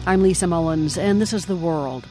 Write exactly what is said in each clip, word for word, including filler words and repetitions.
I'm Lisa Mullins, and this is The World.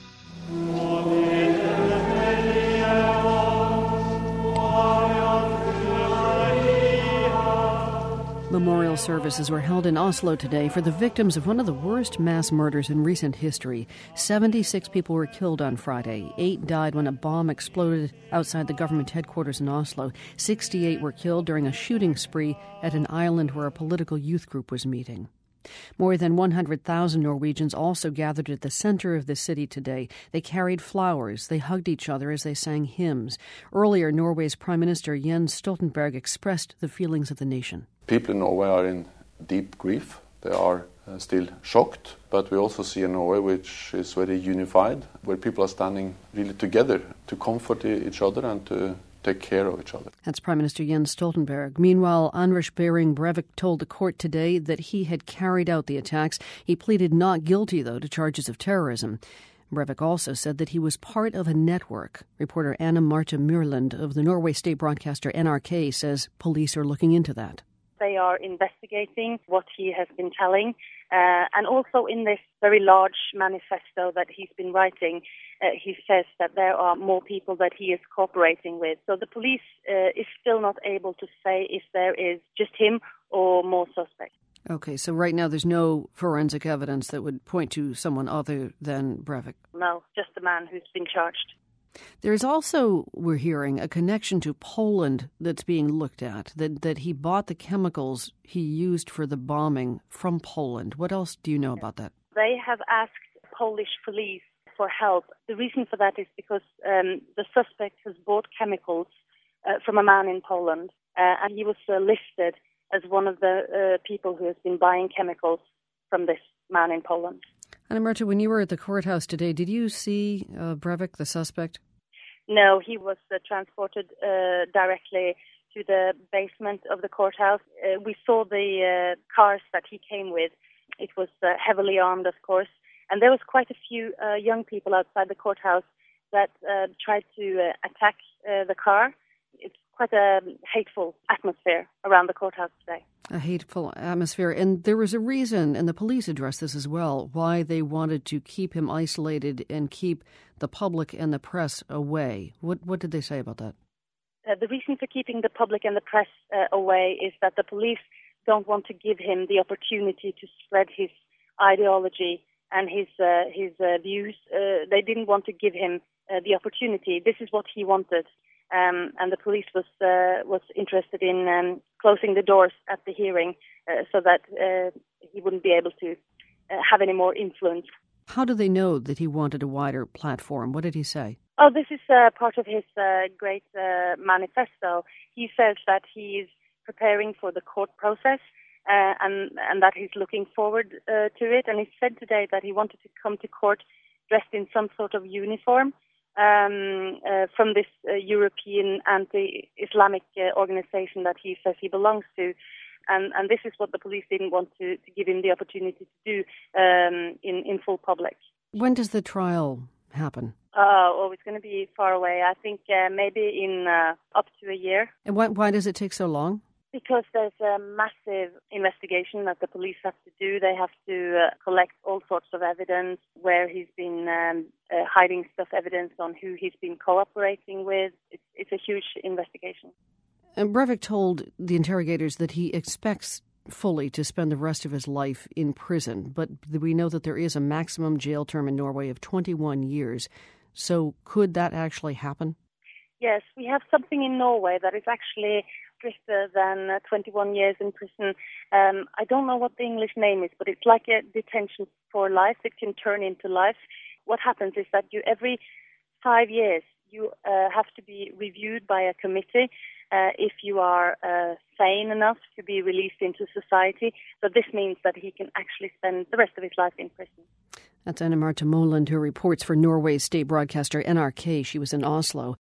Memorial services were held in Oslo today for the victims of one of the worst mass murders in recent history. seventy-six people were killed on Friday. Eight died when a bomb exploded outside the government headquarters in Oslo. sixty-eight were killed during a shooting spree at an island where a political youth group was meeting. More than one hundred thousand Norwegians also gathered at the center of the city today. They carried flowers. They hugged each other as they sang hymns. Earlier, Norway's Prime Minister Jens Stoltenberg expressed the feelings of the nation. People in Norway are in deep grief. They are uh, still shocked, but we also see a Norway which is very unified, where people are standing really together to comfort each other and to take care of each other. That's Prime Minister Jens Stoltenberg. Meanwhile, Anders Behring Breivik told the court today that he had carried out the attacks. He pleaded not guilty, though, to charges of terrorism. Breivik also said that he was part of a network. Reporter Anna Marta Myrland of the Norway state broadcaster N R K says police are looking into that. They are investigating what he has been telling. Uh, and also in this very large manifesto that he's been writing, uh, he says that there are more people that he is cooperating with. So the police uh, is still not able to say if there is just him or more suspects. Okay, so right now there's no forensic evidence that would point to someone other than Breivik? No, just the man who's been charged. There's also, we're hearing, a connection to Poland that's being looked at, that, that he bought the chemicals he used for the bombing from Poland. What else do you know about that? They have asked Polish police for help. The reason for that is because um, the suspect has bought chemicals uh, from a man in Poland, uh, and he was uh, listed as one of the uh, people who has been buying chemicals from this man in Poland. Anna Marta, when you were at the courthouse today, did you see uh, Breivik, the suspect? No, he was uh, transported uh, directly to the basement of the courthouse. Uh, we saw the uh, cars that he came with. It was uh, heavily armed, of course, and there was quite a few uh, young people outside the courthouse that uh, tried to uh, attack uh, the car. It's quite a hateful atmosphere around the courthouse today. A hateful atmosphere. And there was a reason, and the police addressed this as well, why they wanted to keep him isolated and keep the public and the press away. What what did they say about that? Uh, the reason for keeping the public and the press uh, away is that the police don't want to give him the opportunity to spread his ideology and his uh, his uh, views. Uh, they didn't want to give him uh, the opportunity. This is what he wanted. Um, and the police was uh, was interested in um, closing the doors at the hearing uh, so that uh, he wouldn't be able to uh, have any more influence. How do they know that he wanted a wider platform? What did he say? Oh, this is uh, part of his uh, great uh, manifesto. He says that he is preparing for the court process uh, and, and that he's looking forward uh, to it. And he said today that he wanted to come to court dressed in some sort of uniform. Um, uh, from this uh, European anti-Islamic uh, organization that he says he belongs to. And, and this is what the police didn't want to, to give him the opportunity to do um, in, in full public. When does the trial happen? Uh, oh, it's going to be far away. I think uh, maybe in uh, up to a year. And why, why does it take so long? Because there's a massive investigation that the police have to do. They have to uh, collect all sorts of evidence, where he's been um, uh, hiding stuff, evidence on who he's been cooperating with. It's, it's a huge investigation. And Breivik told the interrogators that he expects fully to spend the rest of his life in prison, but we know that there is a maximum jail term in Norway of twenty-one years. So could that actually happen? Yes, we have something in Norway that is actually stricter than uh, twenty-one years in prison. Um, I don't know what the English name is, but it's like a detention for life. It can turn into life. What happens is that you every five years you uh, have to be reviewed by a committee uh, if you are uh, sane enough to be released into society. So this means that he can actually spend the rest of his life in prison. That's Anna Marta Moland, who reports for Norway's state broadcaster N R K. She was in Oslo.